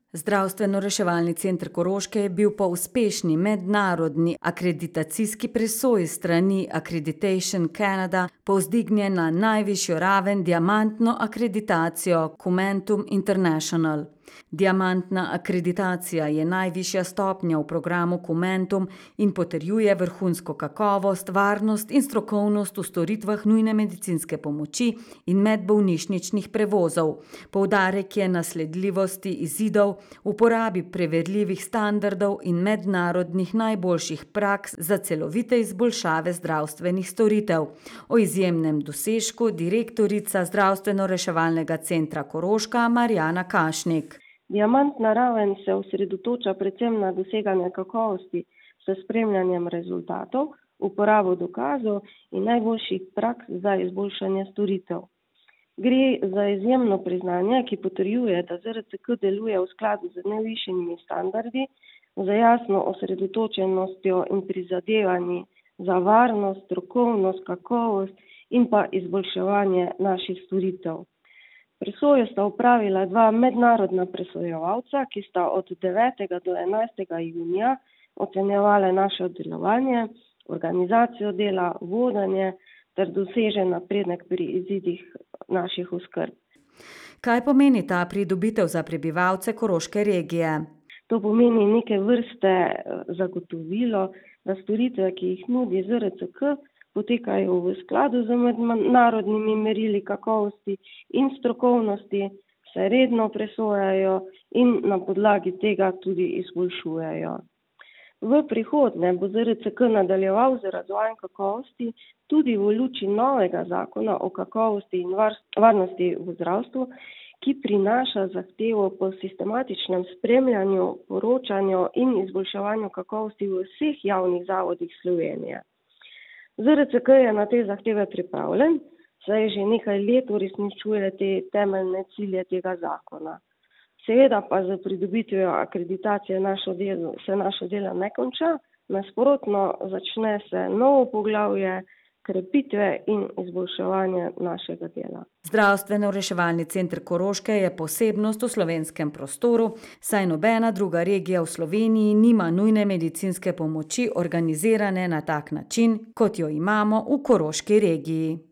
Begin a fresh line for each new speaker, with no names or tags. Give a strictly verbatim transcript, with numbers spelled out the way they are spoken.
Zdravstveno-reševalni center Koroške je bil po uspešni mednarodni akreditacijski presoji s strani Accreditation Canada povzdignjen na najvišjo raven diamantno akreditacijo Comentum International. Diamantna akreditacija je najvišja stopnja v programu Comentum in potrjuje vrhunsko kakovost, varnost in strokovnost v storitvah nujne medicinske pomoči in medbolnišničnih prevozov. Poudarek je na sledljivosti izidov, uporabi preverljivih standardov in mednarodnih najboljših praks za celovite izboljšave zdravstvenih storitev. O izjemnem dosežku direktorica Zdravstveno-reševalnega centra Koroška Marjana Kašnik.
Diamantna raven se osredotoča predvsem na doseganje kakovosti s spremljanjem rezultatov, uporabo dokazov in najboljših praks za izboljšanje storitev. Gre za izjemno priznanje, ki potrjuje, da Z R C K deluje v skladu z najvišjimi standardi, z jasno osredotočenostjo in prizadevanji za varnost, strokovnost, kakovost in pa izboljševanje naših storitev. Presojo sta opravila dva mednarodna presojevalca, ki sta od devetega do enajstega junija ocenjevali naše delovanje, organizacijo dela, vodenje ter dosežen napredek pri izidih naših oskrb.
Kaj pomeni ta pridobitev za prebivalce Koroške regije?
To pomeni neke vrste zagotovilo, da storitve, ki jih nudi Z R C K, potekajo v skladu z mednarodnimi merili kakovosti in strokovnosti, se redno presojajo in na podlagi tega tudi izboljšujejo. V prihodnje bo Z R C K nadaljeval z razvojem kakovosti tudi v luči novega zakona o kakovosti in varnosti v zdravstvu, ki prinaša zahtevo po sistematičnem spremljanju, poročanju in izboljševanju kakovosti v vseh javnih zavodih Slovenije. Z R C K je na te zahteve pripravljen, saj že nekaj let uresničuje te temeljne cilje tega zakona. Seveda pa z pridobitvijo akreditacije naše delo, se naše delo ne konča, nasprotno začne se novo poglavje krepitve in izboljševanja našega dela.
Zdravstveno-reševalni center Koroške je posebnost v slovenskem prostoru, saj nobena druga regija v Sloveniji nima nujne medicinske pomoči organizirane na tak način, kot jo imamo v Koroški regiji.